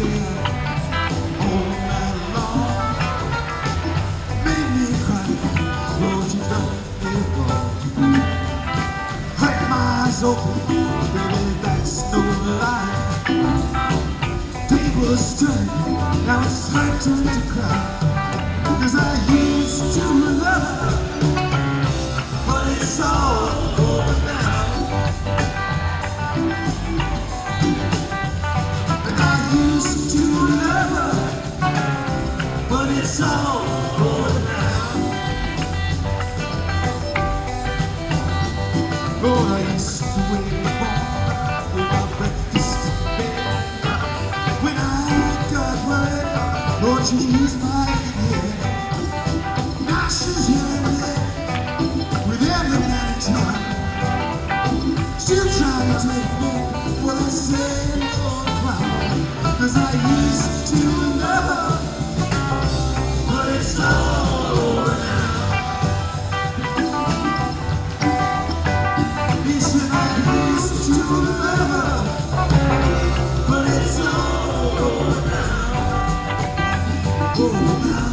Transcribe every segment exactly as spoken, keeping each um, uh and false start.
stay all night long. Made me cry, Lord, you done me wrong. Hurt my eyes open, baby, that's no lie. Tables turn, now it's her turn to cry. 'Cause I used to love her, but it's all over now. And I used to love her, but it's all over now. Oh, I used to wait home with my breakfast in bed. When I got worried, Lord, she eased my head. Now she's here and there with every man in town. Still trying to take me what I said on clown. 'Cause I used to love her, but it's all over now. He said I used to love her, but it's all over now. Over now.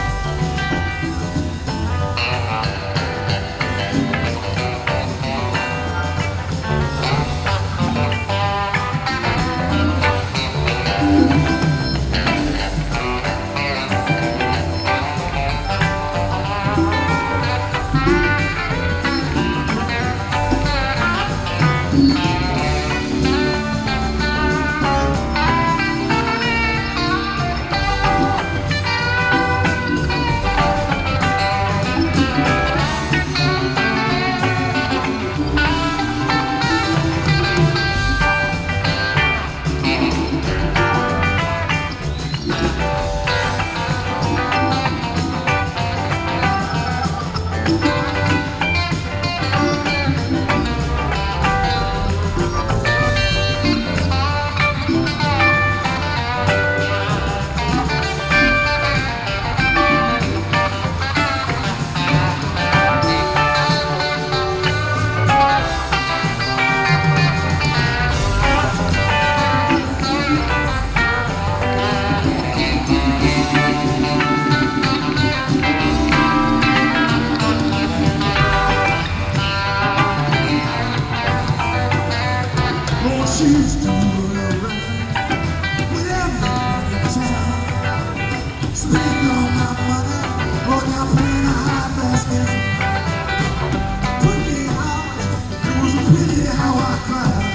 She's doing around with everybody in town. Spending all my money on your playing a high basket. Put me out, it was a pity how I cried.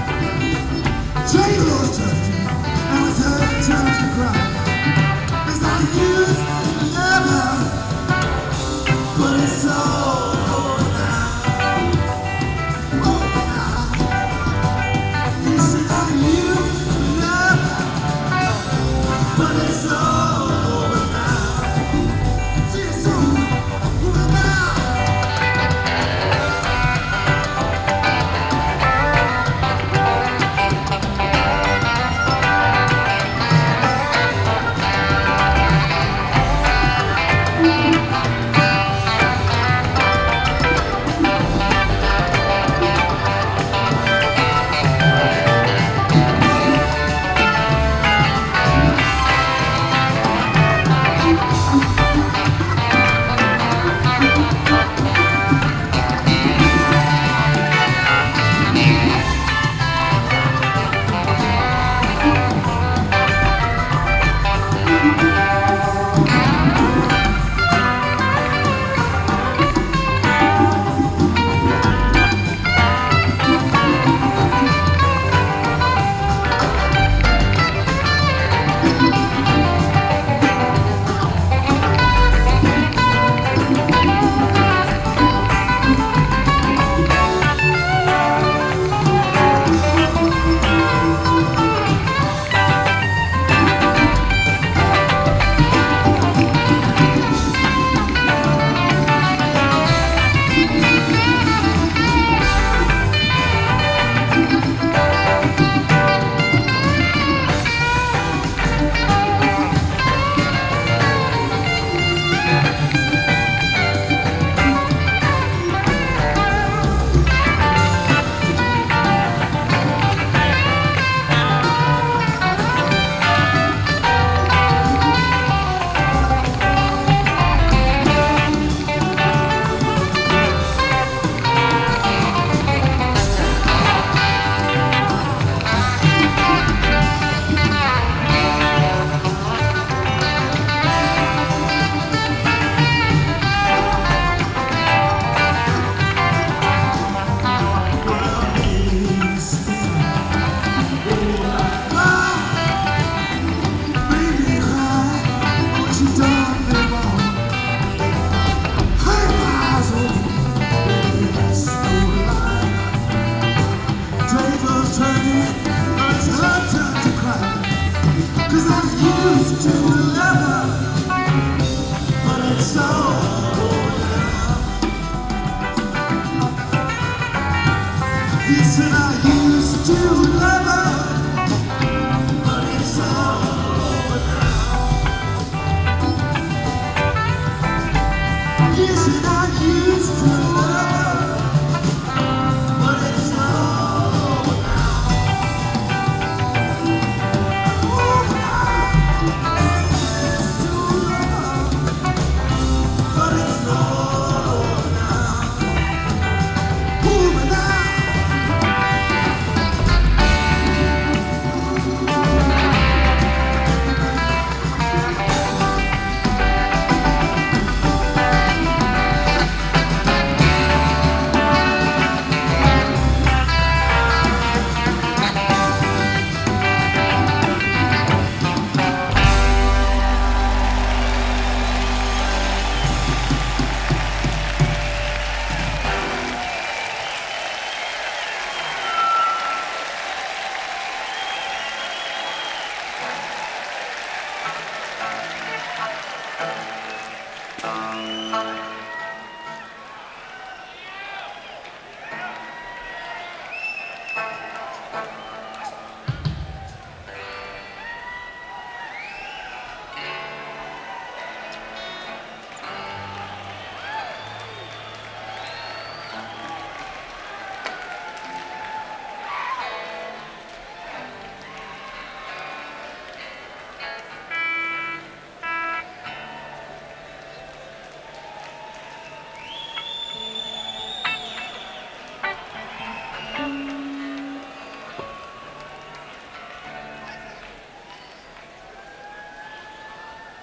J-Lo's touched me, now it's her turn to cry. 'Cause I used to love her, but it's all over now. Over now. He said I used to love her, but it's all over now. See, it's all over now. to